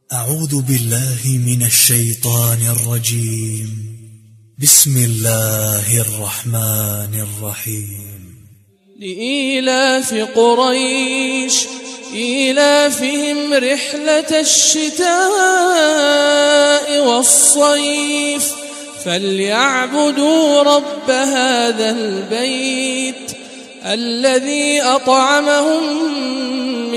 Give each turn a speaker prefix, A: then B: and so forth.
A: أعوذ بالله من الشيطان الرجيم. بسم الله الرحمن الرحيم.
B: لإيلاف قريش إيلافهم رحلة الشتاء والصيف فليعبدوا رب هذا البيت الذي أطعمهم